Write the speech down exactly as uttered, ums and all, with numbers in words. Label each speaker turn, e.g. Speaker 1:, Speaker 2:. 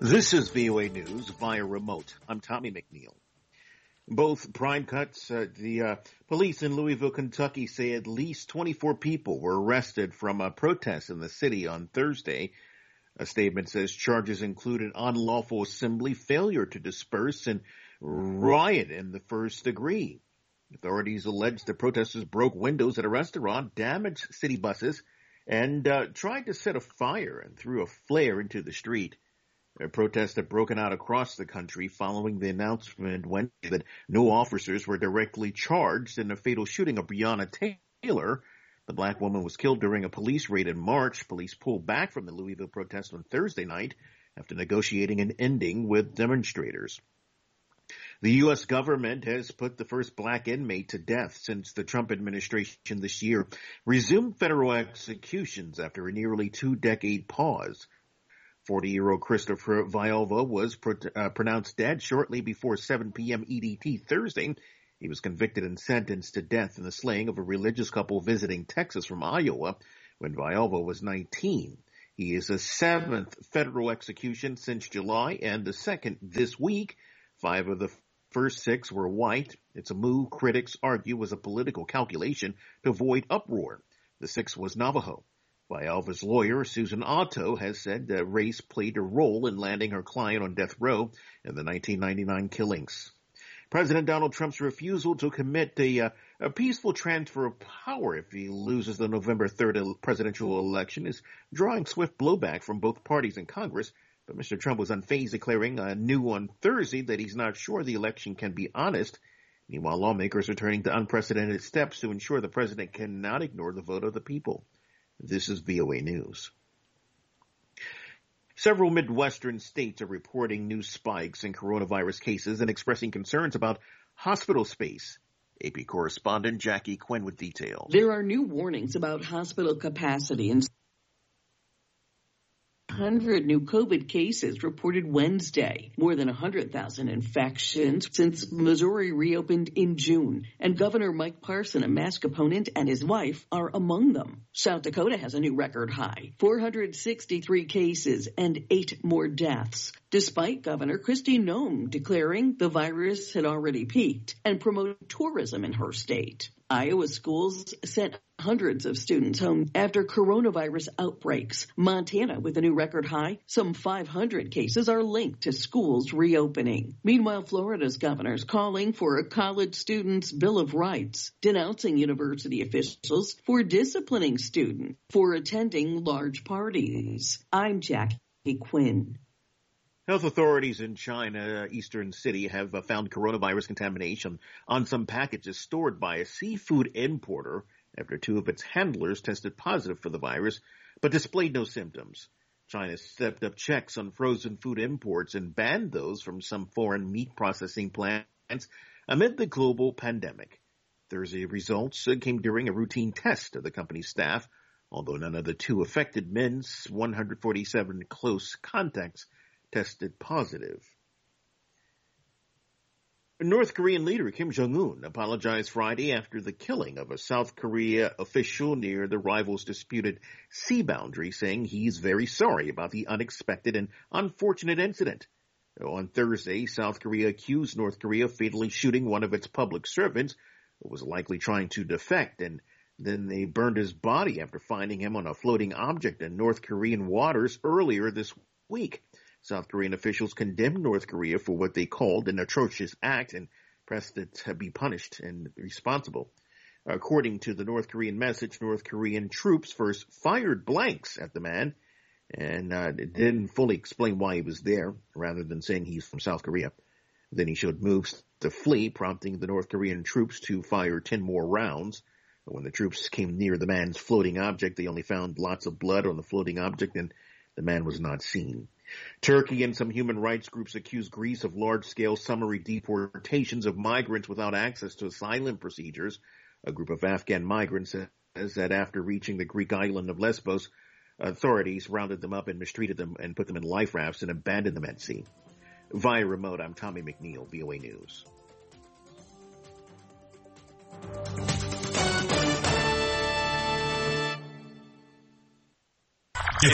Speaker 1: This is V O A News via remote. I'm Tommy McNeil. Both prime cuts. Uh, the uh, police in Louisville, Kentucky say at least twenty-four people were arrested from a protest in the city on Thursday. A statement says charges included unlawful assembly, failure to disperse, and riot in the first degree. Authorities allege the protesters broke windows at a restaurant, damaged city buses, and uh, tried to set a fire and threw a flare into the street. A protest had broken out across the country following the announcement Wednesday that no officers were directly charged in the fatal shooting of Breonna Taylor. The black woman was killed during a police raid in March. Police pulled back from the Louisville protest on Thursday night after negotiating an ending with demonstrators. The U S government has put the first black inmate to death since the Trump administration this year resumed federal executions after a nearly two-decade pause. forty-year-old Christopher Villalba was pro- uh, pronounced dead shortly before seven p.m. E D T Thursday. He was convicted and sentenced to death in the slaying of a religious couple visiting Texas from Iowa when Villalba was nineteen. He is the seventh federal execution since July and the second this week. Five of the first six were white. It's a move critics argue was a political calculation to avoid uproar. The sixth was Navajo. Villalba's lawyer, Susan Otto, has said that race played a role in landing her client on death row in the nineteen ninety-nine killings. President Donald Trump's refusal to commit a, uh, a peaceful transfer of power if he loses the November third presidential election is drawing swift blowback from both parties in Congress. But Mister Trump was unfazed, declaring uh, new on Thursday that he's not sure the election can be honest. Meanwhile, lawmakers are turning to unprecedented steps to ensure the president cannot ignore the vote of the people. This is V O A News. Several Midwestern states are reporting new spikes in coronavirus cases and expressing concerns about hospital space. A P correspondent Jackie Quinn with details.
Speaker 2: There are new warnings about hospital capacity and one hundred new COVID cases reported Wednesday, more than one hundred thousand infections since Missouri reopened in June. And Governor Mike Parson, a mask opponent, and his wife are among them. South Dakota has a new record high, four hundred sixty-three cases and eight more deaths, despite Governor Kristi Noem declaring the virus had already peaked and promoted tourism in her state. Iowa schools sent hundreds of students home after coronavirus outbreaks. Montana with a new record high. Some five hundred cases are linked to schools reopening. Meanwhile, Florida's governor's calling for a college students' Bill of Rights, denouncing university officials for disciplining students for attending large parties. I'm Jackie Quinn.
Speaker 1: Health authorities in China, Eastern City, have uh, found coronavirus contamination on some packages stored by a seafood importer after two of its handlers tested positive for the virus, but displayed no symptoms. China stepped up checks on frozen food imports and banned those from some foreign meat processing plants amid the global pandemic. Thursday results came during a routine test of the company's staff, although none of the two affected men's one hundred forty-seven close contacts tested positive. North Korean leader Kim Jong-un apologized Friday after the killing of a South Korea official near the rivals' disputed sea boundary, saying he's very sorry about the unexpected and unfortunate incident. On Thursday, South Korea accused North Korea of fatally shooting one of its public servants who was likely trying to defect, and then they burned his body after finding him on a floating object in North Korean waters earlier this week. South Korean officials condemned North Korea for what they called an atrocious act and pressed it to be punished and responsible. According to the North Korean message, North Korean troops first fired blanks at the man and uh, didn't fully explain why he was there, rather than saying he's from South Korea. Then he showed moves to flee, prompting the North Korean troops to fire ten more rounds. When the troops came near the man's floating object, they only found lots of blood on the floating object, and the man was not seen. Turkey and some human rights groups accuse Greece of large-scale summary deportations of migrants without access to asylum procedures. A group of Afghan migrants says that after reaching the Greek island of Lesbos, authorities rounded them up and mistreated them and put them in life rafts and abandoned them at sea. Via remote, I'm Tommy McNeil, V O A News.